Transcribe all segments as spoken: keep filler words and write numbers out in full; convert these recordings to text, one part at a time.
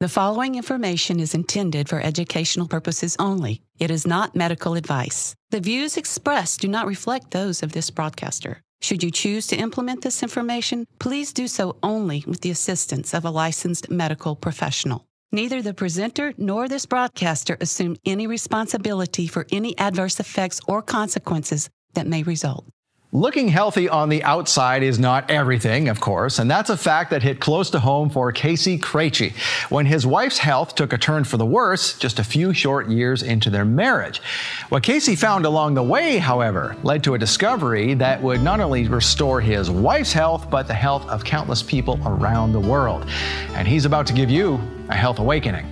The following information is intended for educational purposes only. It is not medical advice. The views expressed do not reflect those of this broadcaster. Should you choose to implement this information, please do so only with the assistance of a licensed medical professional. Neither the presenter nor this broadcaster assume any responsibility for any adverse effects or consequences that may result. Looking healthy on the outside is not everything, of course, and that's a fact that hit close to home for Casey Krejci when his wife's health took a turn for the worse just a few short years into their marriage. What Casey found along the way, however, led to a discovery that would not only restore his wife's health, but the health of countless people around the world. And he's about to give you a health awakening.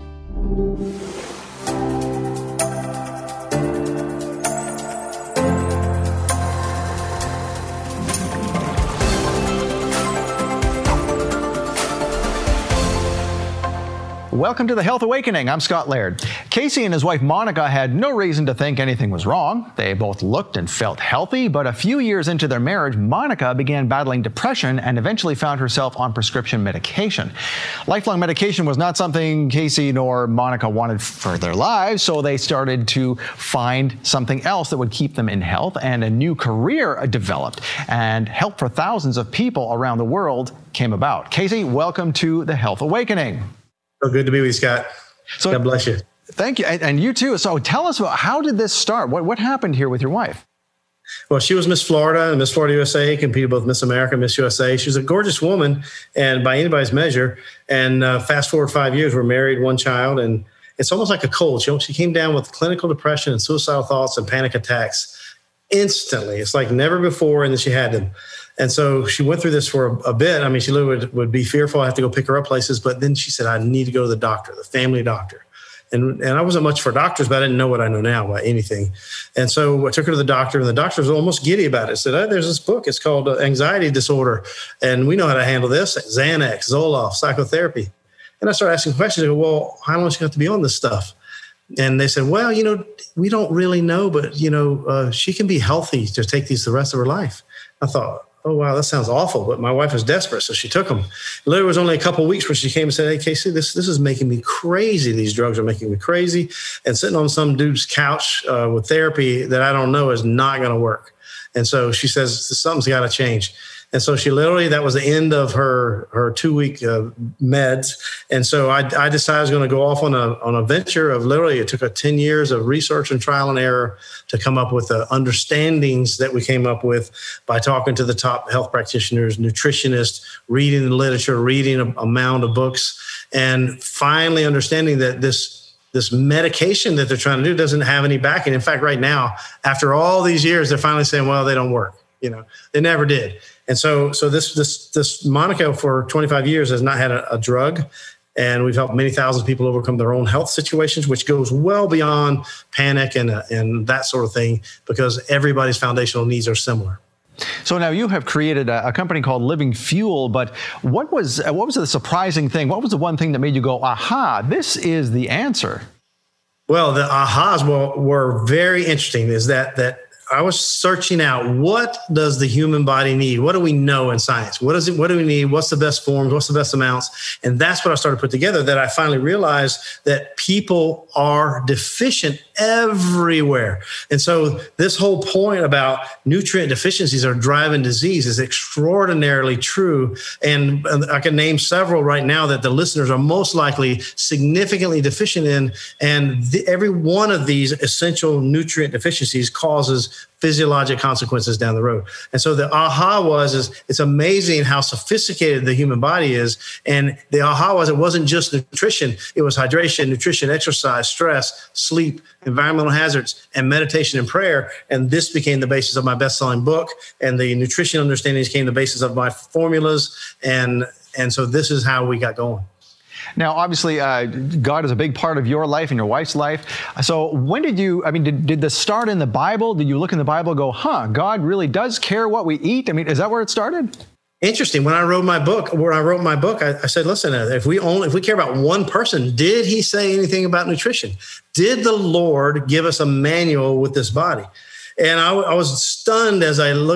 Welcome to the Health Awakening. I'm Scott Laird. Casey and his wife Monica had no reason to think anything was wrong. They both looked and felt healthy, but a few years into their marriage, Monica began battling depression and eventually found herself on prescription medication. Lifelong medication was not something Casey nor Monica wanted for their lives, so they started to find something else that would keep them in health, and a new career developed, and help for thousands of people around the world came about. Casey, welcome to the Health Awakening. So good to be with you, Scott. So, God bless you. Thank you. And, and you too. So tell us about, how did this start? What what happened here with your wife? Well, she was Miss Florida and Miss Florida U S A, competed both Miss America and Miss U S A. She was a gorgeous woman, and by anybody's measure. And uh, fast forward five years, we're married, one child, and it's almost like a cold. She, she came down with clinical depression and suicidal thoughts and panic attacks instantly. It's like never before, and then she had them. And so she went through this for a, a bit. I mean, she literally would, would be fearful. I have to go pick her up places. But then she said, I need to go to the doctor, the family doctor. And and I wasn't much for doctors, but I didn't know what I know now about anything. And so I took her to the doctor, and the doctor was almost giddy about it. Said, oh, there's this book. It's called uh, Anxiety Disorder. And we know how to handle this. Xanax, Zoloft, psychotherapy. And I started asking questions. I go, well, how long is she going to have to be on this stuff? And they said, well, you know, we don't really know, but, you know, uh, she can be healthy to take these the rest of her life. I thought, oh, wow, that sounds awful. But my wife was desperate, so she took them. Literally, it was only a couple of weeks where she came and said, hey, Casey, this, this is making me crazy. These drugs are making me crazy. And sitting on some dude's couch uh, with therapy that I don't know is not going to work. And so she says, something's got to change. And so she literally, that was the end of her her two-week uh, meds. And so I, I decided I was going to go off on a on a venture of literally, it took a ten years of research and trial and error to come up with the understandings that we came up with by talking to the top health practitioners, nutritionists, reading the literature, reading a, a mound of books, and finally understanding that this this medication that they're trying to do doesn't have any backing. In fact, right now, after all these years, they're finally saying, well, they don't work. You know, they never did. And so so this this this Monica for twenty-five years has not had a, a drug. And we've helped many thousands of people overcome their own health situations, which goes well beyond panic and, uh, and that sort of thing, because everybody's foundational needs are similar. So now you have created a, a company called Living Fuel, but what was uh, what was the surprising thing? What was the one thing that made you go, aha, this is the answer? Well, the ahas were, were very interesting, is that that I was searching out, what does the human body need? What do we know in science? What is it? What do we need? What's the best forms? What's the best amounts? And that's what I started to put together, that I finally realized that people are deficient everywhere. And so this whole point about nutrient deficiencies are driving disease is extraordinarily true. And I can name several right now that the listeners are most likely significantly deficient in. And the, every one of these essential nutrient deficiencies causes physiologic consequences down the road. And so the aha was, is it's amazing how sophisticated the human body is. And the aha was, it wasn't just nutrition. It was hydration, nutrition, exercise, stress, sleep, environmental hazards, and meditation and prayer. And this became the basis of my best-selling book. And the nutrition understandings became the basis of my formulas. And, and so this is how we got going. Now, obviously, uh, God is a big part of your life and your wife's life. So when did you, I mean, did, did this start in the Bible? Did you look in the Bible and go, huh, God really does care what we eat? I mean, is that where it started? Interesting. When I wrote my book, when I wrote my book, I, I said, listen, if we only, if we care about one person, did he say anything about nutrition? Did the Lord give us a manual with this body? And I, I was stunned as I looked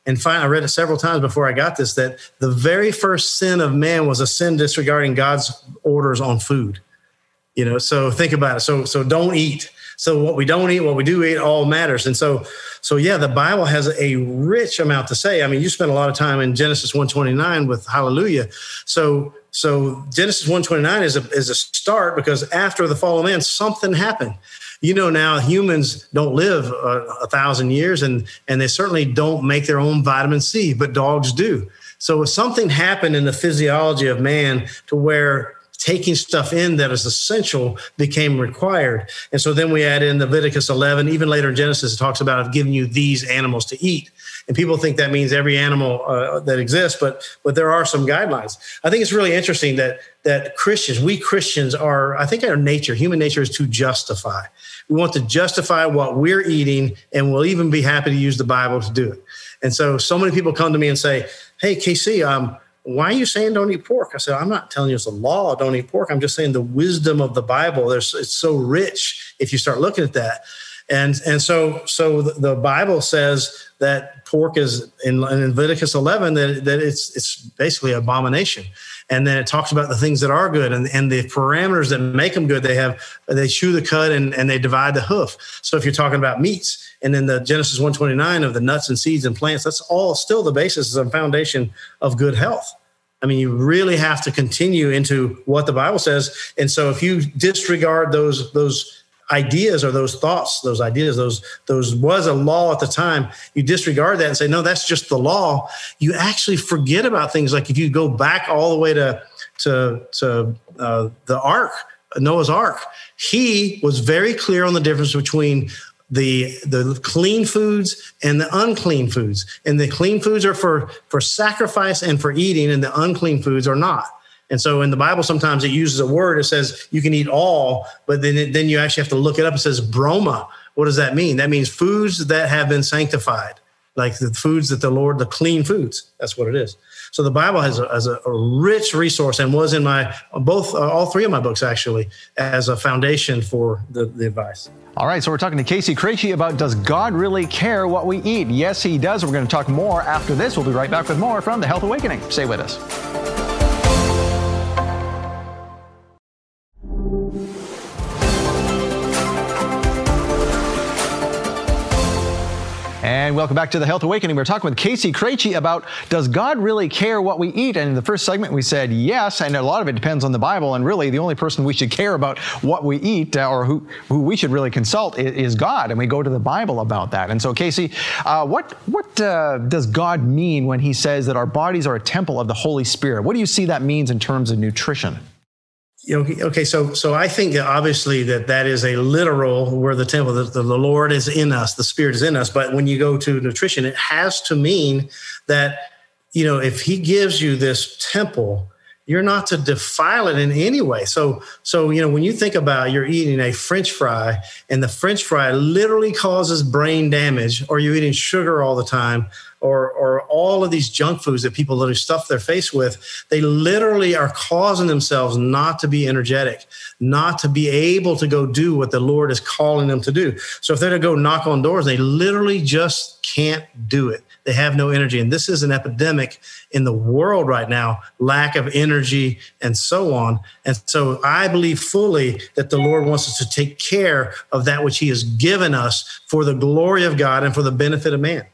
And finally, I read it several times before I got this, that the very first sin of man was a sin disregarding God's orders on food. You know, so think about it. So, so don't eat. So what we don't eat, what we do eat, all matters. And so, so yeah, the Bible has a rich amount to say. I mean, you spent a lot of time in Genesis one twenty-nine with hallelujah. So, so Genesis one twenty-nine is a, is a start, because after the fall of man, something happened. You know, now humans don't live a, a thousand years, and, and they certainly don't make their own vitamin C, but dogs do. So something happened in the physiology of man to where taking stuff in that is essential became required. And so then we add in Leviticus eleven, even later in Genesis, it talks about I've given you these animals to eat. And people think that means every animal uh, that exists, but but there are some guidelines. I think it's really interesting that that Christians, we Christians are, I think our nature, human nature is to justify. We want to justify what we're eating, and we'll even be happy to use the Bible to do it. And so, so many people come to me and say, hey, K C, um, why are you saying don't eat pork? I said, I'm not telling you it's a law, don't eat pork. I'm just saying the wisdom of the Bible, there's, it's so rich if you start looking at that. And and so so the Bible says that pork is, in, in Leviticus eleven, that, that it's it's basically an abomination. And then it talks about the things that are good, and, and the parameters that make them good. They have, they chew the cud and, and they divide the hoof. So if you're talking about meats, and then the Genesis one twenty-nine of the nuts and seeds and plants, that's all still the basis and foundation of good health. I mean, you really have to continue into what the Bible says. And so if you disregard those, those ideas or those thoughts, those ideas, those, those was a law at the time, you disregard that and say, no, that's just the law. You actually forget about things like if you go back all the way to, to, to uh, the ark, Noah's ark, he was very clear on the difference between the the clean foods and the unclean foods. And the clean foods are for, for sacrifice and for eating, and the unclean foods are not. And so in the Bible, sometimes it uses a word, it says you can eat all, but then it, then you actually have to look it up. It says broma. What does that mean? That means foods that have been sanctified, like the foods that the Lord, the clean foods. That's what it is. So the Bible has a, has a, a rich resource, and was in my, both, uh, all three of my books actually, as a foundation for the, the advice. All right, so we're talking to Casey Krejci about, does God really care what we eat? Yes, he does. We're going to talk more after this. We'll be right back with more from The Health Awakening. Stay with us. And welcome back to The Health Awakening. We're talking with Casey Krejci about, does God really care what we eat? And in the first segment, we said yes, and a lot of it depends on the Bible. And really, the only person we should care about what we eat, uh, or who, who we should really consult, is, is God. And we go to the Bible about that. And so, Casey, uh, what, what uh, does God mean when he says that our bodies are a temple of the Holy Spirit? What do you see that means in terms of nutrition? You know, okay, so so I think that obviously that that is a literal, where the temple, the, the Lord is in us, the Spirit is in us. But when you go to nutrition, it has to mean that, you know, if he gives you this temple, you're not to defile it in any way. So, so you know, when you think about you're eating a French fry, and the French fry literally causes brain damage, or you're eating sugar all the time, or or all of these junk foods that people literally stuff their face with, they literally are causing themselves not to be energetic, not to be able to go do what the Lord is calling them to do. So if they're to go knock on doors, they literally just can't do it. They have no energy. And this is an epidemic in the world right now, lack of energy and so on. And so I believe fully that the Lord wants us to take care of that which he has given us for the glory of God and for the benefit of man.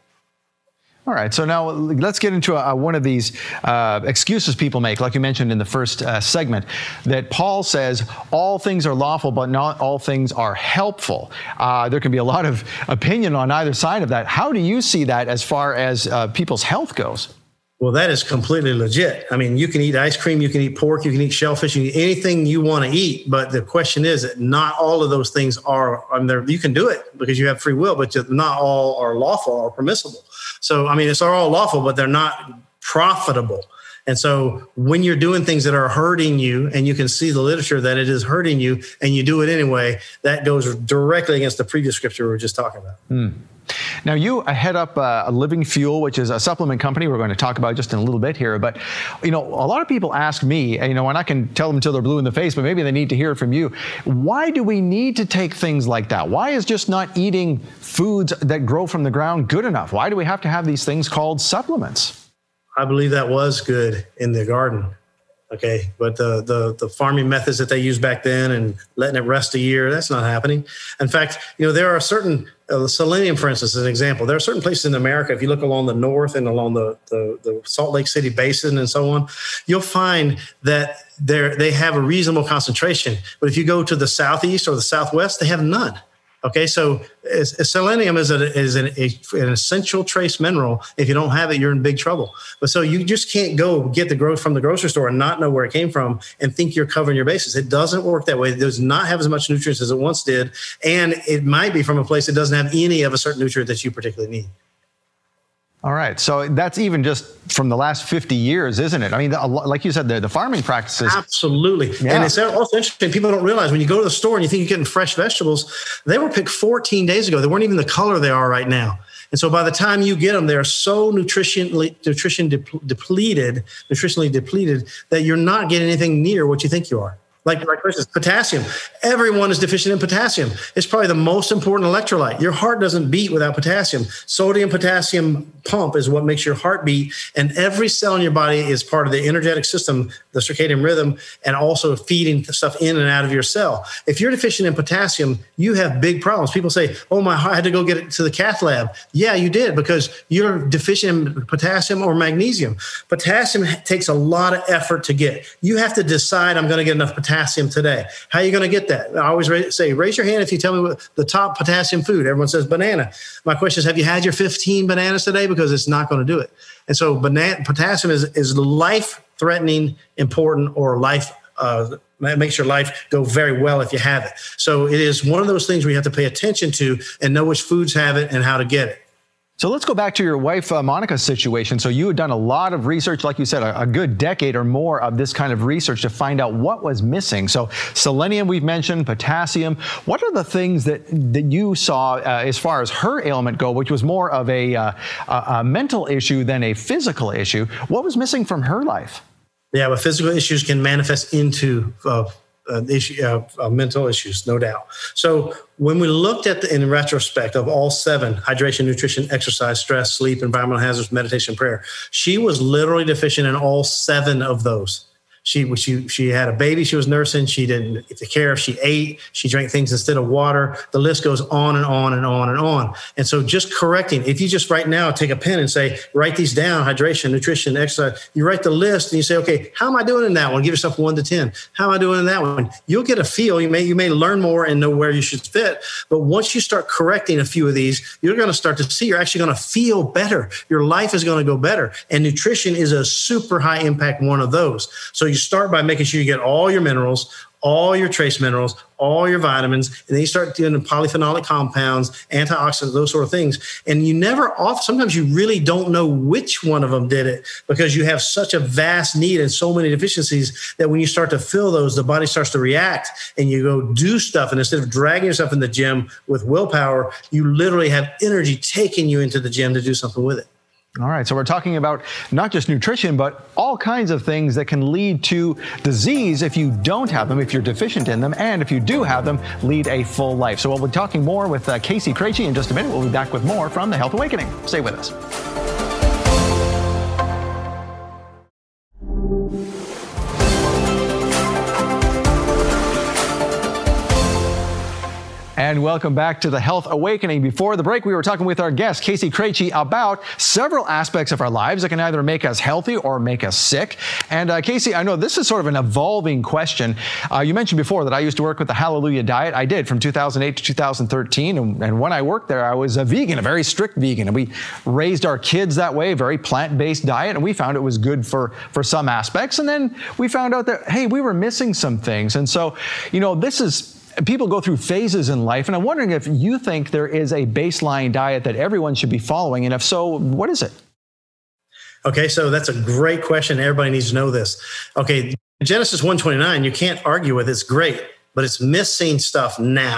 All right, so now let's get into a, one of these uh, excuses people make, like you mentioned in the first uh, segment, that Paul says all things are lawful, but not all things are helpful. Uh, there can be a lot of opinion on either side of that. How do you see that as far as uh, people's health goes? Well, that is completely legit. I mean, you can eat ice cream, you can eat pork, you can eat shellfish, you can eat anything you want to eat. But the question is that not all of those things are, I mean, you can do it because you have free will, but not all are lawful or permissible. So, I mean, it's all lawful, but they're not profitable. And so when you're doing things that are hurting you, and you can see the literature that it is hurting you, and you do it anyway, that goes directly against the previous scripture we were just talking about. Hmm. Now, you head up uh, Living Fuel, which is a supplement company we're going to talk about just in a little bit here. But, you know, a lot of people ask me, you know, and I can tell them until they're blue in the face, but maybe they need to hear it from you. Why do we need to take things like that? Why is just not eating foods that grow from the ground good enough? Why do we have to have these things called supplements? I believe that was good in the garden. Okay, but the, the the farming methods that they used back then and letting it rest a year, that's not happening. In fact, you know, there are certain, uh, selenium, for instance, as an example, there are certain places in America, if you look along the north and along the, the, the Salt Lake City Basin and so on, you'll find that they they have a reasonable concentration. But if you go to the southeast or the southwest, they have none. Okay, so is, is selenium is, a, is an, a, an essential trace mineral. If you don't have it, you're in big trouble. But so you just can't go get the growth from the grocery store and not know where it came from and think you're covering your bases. It doesn't work that way. It does not have as much nutrients as it once did. And it might be from a place that doesn't have any of a certain nutrient that you particularly need. All right. So that's even just from the last fifty years, isn't it? I mean, like you said, the, the farming practices. Absolutely. Yeah. And it's also interesting. People don't realize when you go to the store and you think you're getting fresh vegetables, they were picked fourteen days ago. They weren't even the color they are right now. And so by the time you get them, they're so nutritionally, nutrition depleted, nutritionally depleted that you're not getting anything near what you think you are. Like, like for instance, potassium. Everyone is deficient in potassium. It's probably the most important electrolyte. Your heart doesn't beat without potassium. Sodium potassium pump is what makes your heart beat. And every cell in your body is part of the energetic system, the circadian rhythm, and also feeding stuff in and out of your cell. If you're deficient in potassium, you have big problems. People say, oh, my heart, I had to go get it to the cath lab. Yeah, you did, because you're deficient in potassium or magnesium. Potassium takes a lot of effort to get. You have to decide, I'm going to get enough potassium. Potassium today. How are you going to get that? I always say, raise your hand if you tell me what the top potassium food. Everyone says banana. My question is, have you had your fifteen bananas today? Because it's not going to do it. And so banana, potassium is, is life-threatening, important, or life uh, it makes your life go very well if you have it. So it is one of those things we have to pay attention to and know which foods have it and how to get it. So let's go back to your wife, uh, Monica's situation. So you had done a lot of research, like you said, a, a good decade or more of this kind of research to find out what was missing. So selenium, we've mentioned, potassium. What are the things that, that you saw uh, as far as her ailment go, which was more of a, uh, a, a mental issue than a physical issue? What was missing from her life? Yeah, but physical issues can manifest into uh, Uh, issue, uh, uh, mental issues, no doubt. So when we looked at the, in retrospect of all seven, hydration, nutrition, exercise, stress, sleep, environmental hazards, meditation, prayer, she was literally deficient in all seven of those. She, she, she had a baby she was nursing. She didn't take care of. She ate. She drank things instead of water. The list goes on and on and on and on. And so just correcting, if you just right now take a pen and say, write these down, hydration, nutrition, exercise, you write the list and you say, okay, how am I doing in that one? Give yourself one to ten. How am I doing in that one? You'll get a feel. You may, you may learn more and know where you should fit. But once you start correcting a few of these, you're going to start to see you're actually going to feel better. Your life is going to go better. And nutrition is a super high impact one of those. So you start by making sure you get all your minerals, all your trace minerals, all your vitamins, and then you start doing polyphenolic compounds, antioxidants, those sort of things. And you never off, sometimes you really don't know which one of them did it because you have such a vast need and so many deficiencies that when you start to fill those, the body starts to react and you go do stuff. And instead of dragging yourself in the gym with willpower, you literally have energy taking you into the gym to do something with it. All right, so we're talking about not just nutrition, but all kinds of things that can lead to disease if you don't have them, if you're deficient in them, and if you do have them, lead a full life. So we'll be talking more with uh, Casey Krejci in just a minute. We'll be back with more from The Health Awakening. Stay with us. And welcome back to The Health Awakening. Before the break, we were talking with our guest, Casey Krejci, about several aspects of our lives that can either make us healthy or make us sick. And uh, Casey, I know this is sort of an evolving question. Uh, you mentioned before that I used to work with the Hallelujah Diet. I did from two thousand eight to two thousand thirteen. And, and when I worked there, I was a vegan, a very strict vegan. And we raised our kids that way, very plant-based diet. And we found it was good for, for some aspects. And then we found out that, hey, we were missing some things. And so, you know, this is... people go through phases in life, and I'm wondering if you think there is a baseline diet that everyone should be following, and if so, what is it? Okay, so that's a great question. Everybody needs to know this. Okay, Genesis one twenty-nine, you can't argue with. It's great, but it's missing stuff now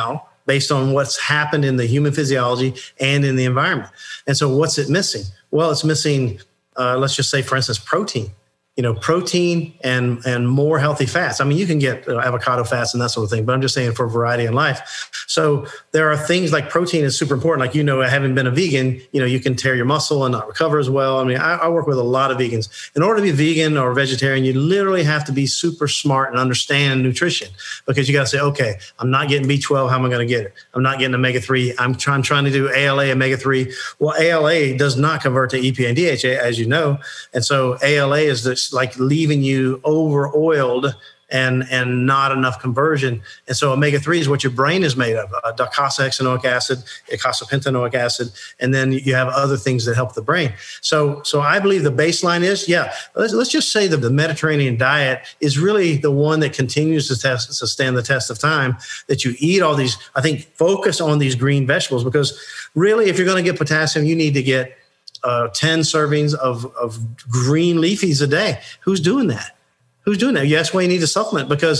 based on what's happened in the human physiology and in the environment. And so what's it missing? Well, it's missing, uh, let's just say, for instance, protein. You know, protein and and more healthy fats. I mean, you can get uh, avocado fats and that sort of thing, but I'm just saying for variety in life. So there are things like protein is super important. Like, you know, having been a vegan, you know, you can tear your muscle and not recover as well. I mean, I, I work with a lot of vegans. In order to be vegan or vegetarian, you literally have to be super smart and understand nutrition, because you got to say, okay, I'm not getting B twelve. How am I going to get it? I'm not getting omega three. I'm trying, trying to do A L A, omega three. Well, A L A does not convert to E P A and D H A, as you know. And so A L A is this, like leaving you over oiled and and not enough conversion. And so omega three is what your brain is made of, uh, docosahexaenoic acid, eicosapentaenoic acid, and then you have other things that help the brain. So so I believe the baseline is, yeah, let's, let's just say that the Mediterranean diet is really the one that continues to test, to stand the test of time, that you eat all these, I think, focus on these green vegetables, because really, if you're going to get potassium, you need to get Uh, ten servings of, of green leafies a day. Who's doing that? Who's doing that? Yes, well, you need a supplement, because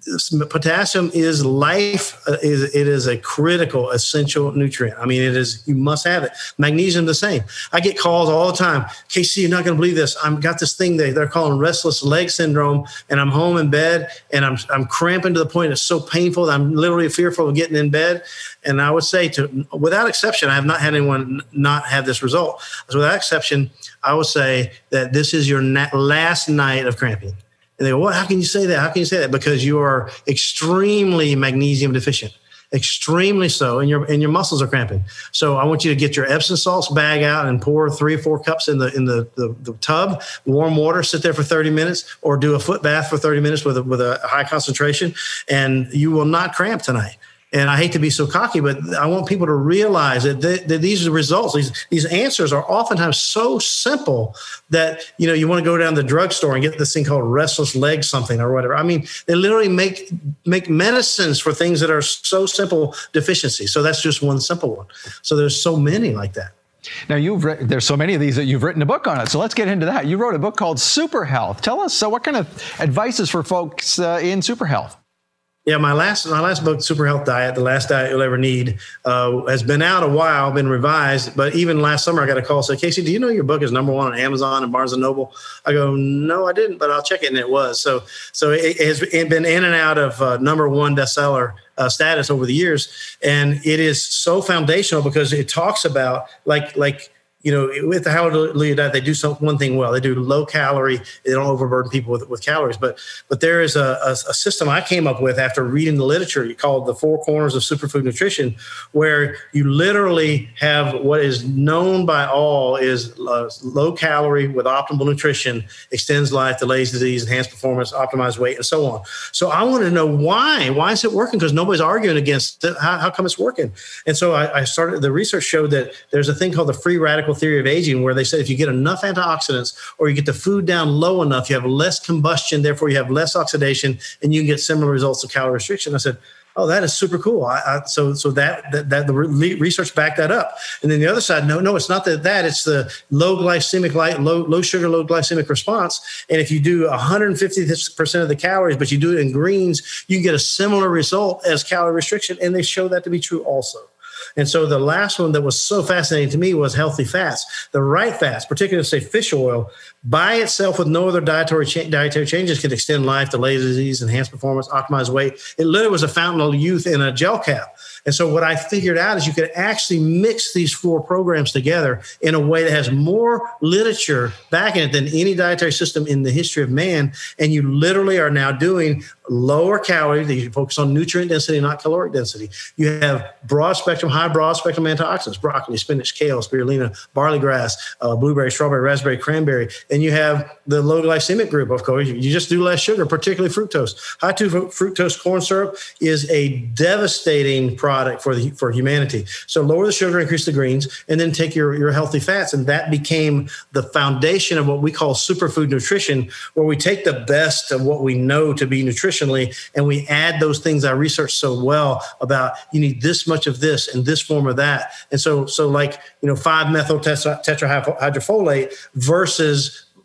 potassium is life. Uh, is it is a critical, essential nutrient. I mean, it is, you must have it. Magnesium, the same. I get calls all the time. K C, you're not going to believe this. I've got this thing they, they're calling restless leg syndrome, and I'm home in bed, and I'm I'm cramping to the point it's so painful that I'm literally fearful of getting in bed. And I would say, to without exception, I have not had anyone not have this result. So without exception, I would say that this is your na- last night of cramping. And they go, well, how can you say that? How can you say that? Because you are extremely magnesium deficient, extremely so, and your and your muscles are cramping. So I want you to get your Epsom salts bag out and pour three or four cups in the in the, the, the tub, warm water, sit there for thirty minutes, or do a foot bath for thirty minutes with a, with a high concentration, and you will not cramp tonight. And I hate to be so cocky, but I want people to realize that, th- that these results, these these answers are oftentimes so simple that, you know, you want to go down to the drugstore and get this thing called restless leg something or whatever. I mean, they literally make make medicines for things that are so simple deficiencies. So that's just one simple one. So there's so many like that. Now, you've re- there's so many of these that you've written a book on it. So let's get into that. You wrote a book called Super Health. Tell us, so what kind of advice is for folks uh, in super health? Yeah, my last my last book, Super Health Diet, The Last Diet You'll Ever Need, uh, has been out a while, been revised. But even last summer, I got a call, said, Casey, do you know your book is number one on Amazon and Barnes and Noble? I go, no, I didn't, but I'll check it. And it was. So so it has been in and out of uh, number one bestseller uh, status over the years. And it is so foundational because it talks about like like, you know, with the Hallelujah Diet, they do some, one thing well. They do low calorie. They don't overburden people with, with calories. But but there is a, a, a system I came up with after reading the literature called the Four Corners of Superfood Nutrition, where you literally have what is known by all is uh, low calorie with optimal nutrition, extends life, delays disease, enhanced performance, optimized weight, and so on. So I want to know why. Why is it working? Because nobody's arguing against it. How, how come it's working? And so I, I started, the research showed that there's a thing called the free radical theory of aging, where they said if you get enough antioxidants or you get the food down low enough, you have less combustion, therefore you have less oxidation, and you can get similar results of calorie restriction. I said, oh, that is super cool. I, I, so so that, that that the re- research backed that up. And then the other side, no, no, it's not that, that it's the low glycemic, low, low sugar, low glycemic response. And if you do one hundred fifty percent of the calories, but you do it in greens, you can get a similar result as calorie restriction. And they show that to be true also. And so the last one that was so fascinating to me was healthy fats. The right fats, particularly, say, fish oil, by itself with no other dietary cha- dietary changes, can extend life, delay disease, enhance performance, optimize weight. It literally was a fountain of youth in a gel cap. And so what I figured out is you could actually mix these four programs together in a way that has more literature backing it than any dietary system in the history of man. And you literally are now doing lower calories. You focus on nutrient density, not caloric density. You have broad spectrum, high broad spectrum antioxidants, broccoli, spinach, kale, spirulina, barley grass, uh, blueberry, strawberry, raspberry, cranberry. And you have the low glycemic group, of course. You just do less sugar, particularly fructose. High two fructose corn syrup is a devastating product for the for humanity. So lower the sugar, increase the greens, and then take your, your healthy fats. And that became the foundation of what we call superfood nutrition, where we take the best of what we know to be nutritionally, and we add those things I researched so well about. You need this much of this and this form of that. And so, so like, you know, five methyl tetrahydrofolate versus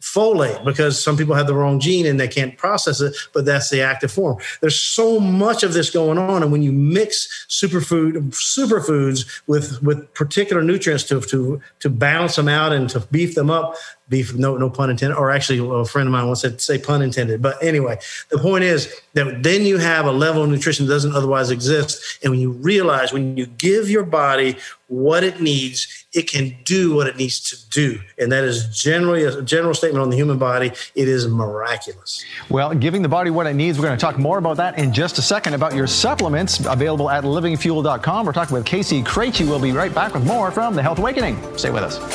folate, because some people have the wrong gene and they can't process it, but that's the active form. There's so much of this going on. And when you mix superfood, superfoods with, with particular nutrients to, to, to balance them out and to beef them up, beef, no, no pun intended, or actually a friend of mine once said, say pun intended. But anyway, the point is that then you have a level of nutrition that doesn't otherwise exist. And when you realize, when you give your body what it needs, it can do what it needs to do. And that is generally a general statement on the human body. It is miraculous. Well, giving the body what it needs, we're going to talk more about that in just a second, about your supplements available at living fuel dot com. We're talking with Casey Krejci. We'll be right back with more from The Health Awakening. Stay with us.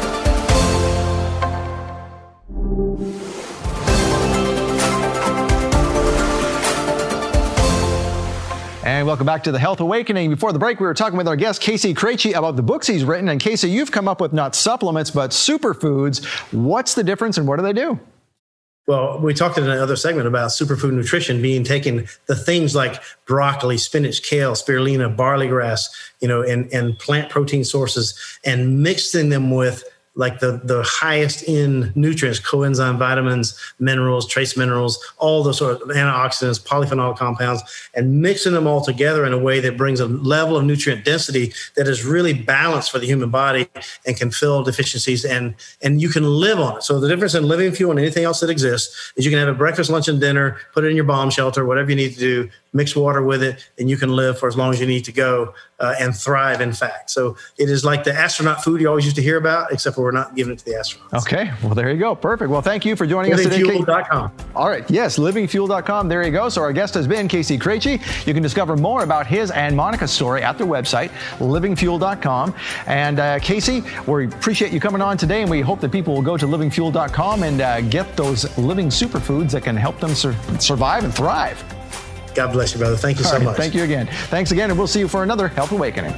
And welcome back to The Health Awakening. Before the break, we were talking with our guest, Casey Krejci, about the books he's written. And Casey, you've come up with not supplements, but superfoods. What's the difference and what do they do? Well, we talked in another segment about superfood nutrition being taken, the things like broccoli, spinach, kale, spirulina, barley grass, you know, and, and plant protein sources, and mixing them with like the, the highest in nutrients, coenzyme vitamins, minerals, trace minerals, all those sort of antioxidants, polyphenol compounds, and mixing them all together in a way that brings a level of nutrient density that is really balanced for the human body and can fill deficiencies, and, and you can live on it. So the difference in Living Fuel and anything else that exists is you can have a breakfast, lunch, and dinner, put it in your bomb shelter, whatever you need to do, mix water with it, and you can live for as long as you need to go uh, and thrive, in fact. So it is like the astronaut food you always used to hear about, except for we're not giving it to the astronauts. Okay, well, there you go. Perfect. Well, thank you for joining living us today. fuel dot com. All right, yes, living fuel dot com. There you go. So our guest has been Casey Krejci. You can discover more about his and Monica's story at their website, living fuel dot com. And uh, Casey, we appreciate you coming on today, and we hope that people will go to living fuel dot com and uh, get those living superfoods that can help them sur- survive and thrive. God bless you, brother. Thank you All so right, much. Thank you again. Thanks again, and we'll see you for another Health Awakening.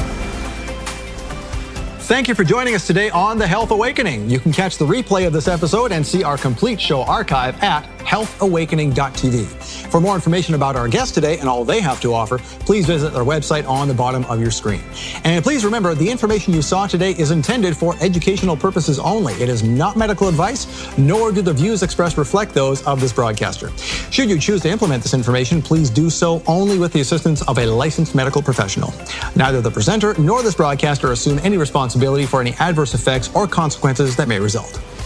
Thank you for joining us today on The Health Awakening. You can catch the replay of this episode and see our complete show archive at health awakening dot t v. For more information about our guests today and all they have to offer, please visit their website on the bottom of your screen. And please remember, the information you saw today is intended for educational purposes only. It is not medical advice, nor do the views expressed reflect those of this broadcaster. Should you choose to implement this information, please do so only with the assistance of a licensed medical professional. Neither the presenter nor this broadcaster assume any responsibility for any adverse effects or consequences that may result.